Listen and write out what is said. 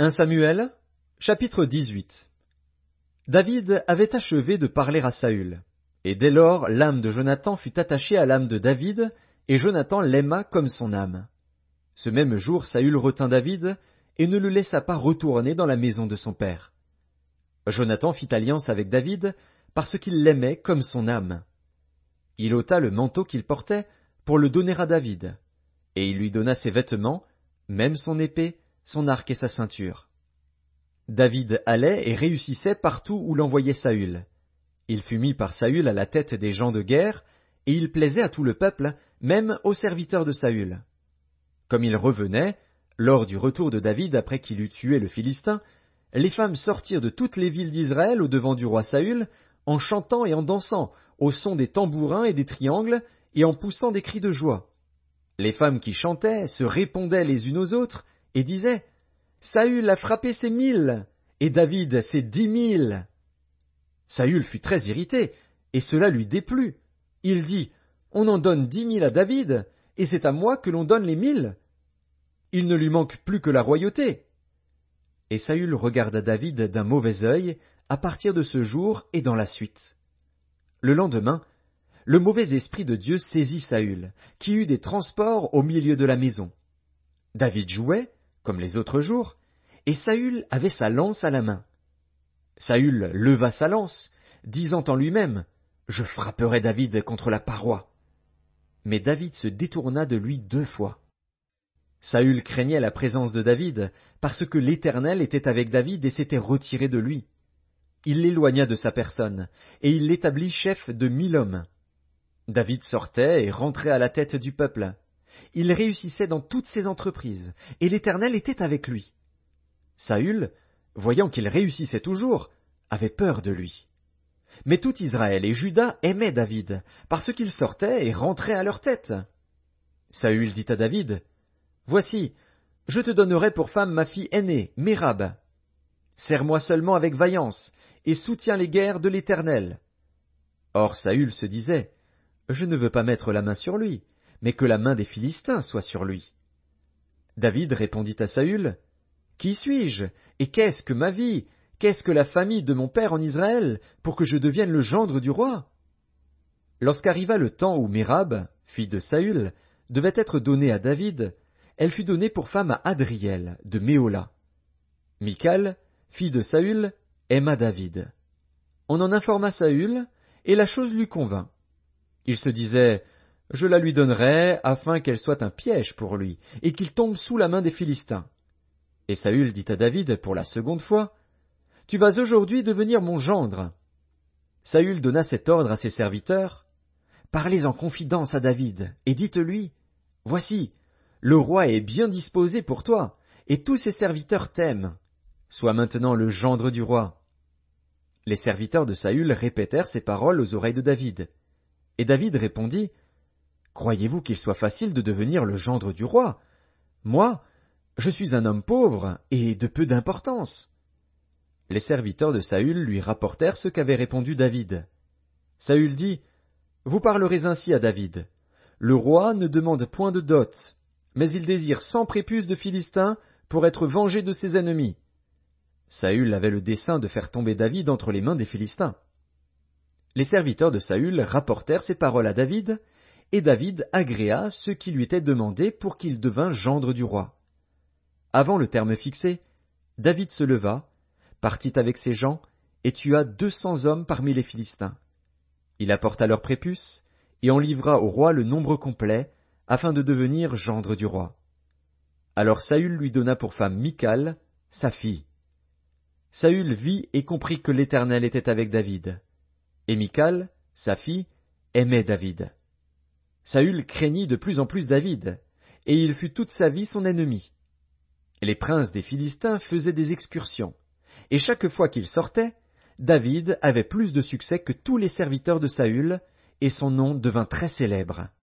1 Samuel, chapitre 18. David avait achevé de parler à Saül, et dès lors l'âme de Jonathan fut attachée à l'âme de David, et Jonathan l'aima comme son âme. Ce même jour Saül retint David, et ne le laissa pas retourner dans la maison de son père. Jonathan fit alliance avec David, parce qu'il l'aimait comme son âme. Il ôta le manteau qu'il portait pour le donner à David, et il lui donna ses vêtements, même son épée, son arc et sa ceinture. David allait et réussissait partout où l'envoyait Saül. Il fut mis par Saül à la tête des gens de guerre, et il plaisait à tout le peuple, même aux serviteurs de Saül. Comme il revenait, lors du retour de David après qu'il eut tué le Philistin, les femmes sortirent de toutes les villes d'Israël au-devant du roi Saül, en chantant et en dansant, au son des tambourins et des triangles, et en poussant des cris de joie. Les femmes qui chantaient se répondaient les unes aux autres, et disaient « Saül a frappé ses 1000, et David ses 10 000. » Saül fut très irrité, et cela lui déplut. Il dit « On en donne 10 000 à David, et c'est à moi que l'on donne les 1000. Il ne lui manque plus que la royauté. » Et Saül regarda David d'un mauvais œil à partir de ce jour et dans la suite. Le lendemain, le mauvais esprit de Dieu saisit Saül, qui eut des transports au milieu de la maison. David jouait, comme les autres jours, et Saül avait sa lance à la main. Saül leva sa lance, disant en lui-même « Je frapperai David contre la paroi. » Mais David se détourna de lui 2 fois. Saül craignait la présence de David, parce que l'Éternel était avec David et s'était retiré de lui. Il l'éloigna de sa personne, et il l'établit chef de 1000 hommes. David sortait et rentrait à la tête du peuple. Il réussissait dans toutes ses entreprises, et l'Éternel était avec lui. Saül, voyant qu'il réussissait toujours, avait peur de lui. Mais tout Israël et Juda aimaient David, parce qu'il sortait et rentrait à leur tête. Saül dit à David, « Voici, je te donnerai pour femme ma fille aînée, Mérab. Sers-moi seulement avec vaillance, et soutiens les guerres de l'Éternel. » Or Saül se disait, « Je ne veux pas mettre la main sur lui, mais que la main des Philistins soit sur lui. » David répondit à Saül, « Qui suis-je, et qu'est-ce que ma vie, qu'est-ce que la famille de mon père en Israël, pour que je devienne le gendre du roi ?» Lorsqu'arriva le temps où Mérab, fille de Saül, devait être donnée à David, elle fut donnée pour femme à Adriel, de Méhola. Michal, fille de Saül, aima David. On en informa Saül, et la chose lui convint. Il se disait, « Je la lui donnerai, afin qu'elle soit un piège pour lui, et qu'il tombe sous la main des Philistins. » Et Saül dit à David pour la 2e fois, « Tu vas aujourd'hui devenir mon gendre. » Saül donna cet ordre à ses serviteurs, « Parlez en confidence à David, et dites-lui, « Voici, le roi est bien disposé pour toi, et tous ses serviteurs t'aiment. Sois maintenant le gendre du roi. » Les serviteurs de Saül répétèrent ces paroles aux oreilles de David. Et David répondit, « Croyez-vous qu'il soit facile de devenir le gendre du roi? Moi, je suis un homme pauvre et de peu d'importance. » Les serviteurs de Saül lui rapportèrent ce qu'avait répondu David. Saül dit, « Vous parlerez ainsi à David. Le roi ne demande point de dot, mais il désire 100 prépuces de Philistins pour être vengé de ses ennemis. » Saül avait le dessein de faire tomber David entre les mains des Philistins. Les serviteurs de Saül rapportèrent ces paroles à David, et David agréa ce qui lui était demandé pour qu'il devînt gendre du roi. Avant le terme fixé, David se leva, partit avec ses gens, et tua 200 hommes parmi les Philistins. Il apporta leurs prépuces, et en livra au roi le nombre complet, afin de devenir gendre du roi. Alors Saül lui donna pour femme Michal, sa fille. Saül vit et comprit que l'Éternel était avec David. Et Michal, sa fille, aimait David. Saül craignit de plus en plus David, et il fut toute sa vie son ennemi. Les princes des Philistins faisaient des excursions, et chaque fois qu'ils sortaient, David avait plus de succès que tous les serviteurs de Saül, et son nom devint très célèbre.